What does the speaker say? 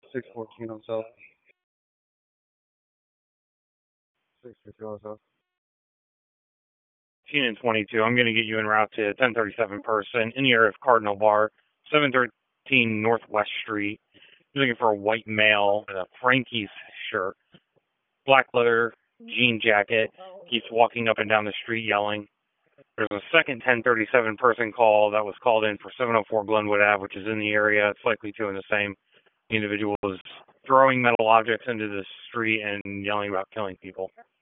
614 on cell. 650 on cell. 15 and 22. I'm going to get you en route to 1037 person in the area of Cardinal Bar, 713 Northwest Street. You're looking for a white male in a Frankie's shirt, black leather jean jacket. Keeps walking up and down the street yelling. There's a second 1037 person call that was called in for 704 Glenwood Ave, which is in the area. It's likely two in the same. The individual is throwing metal objects into the street and yelling about killing people.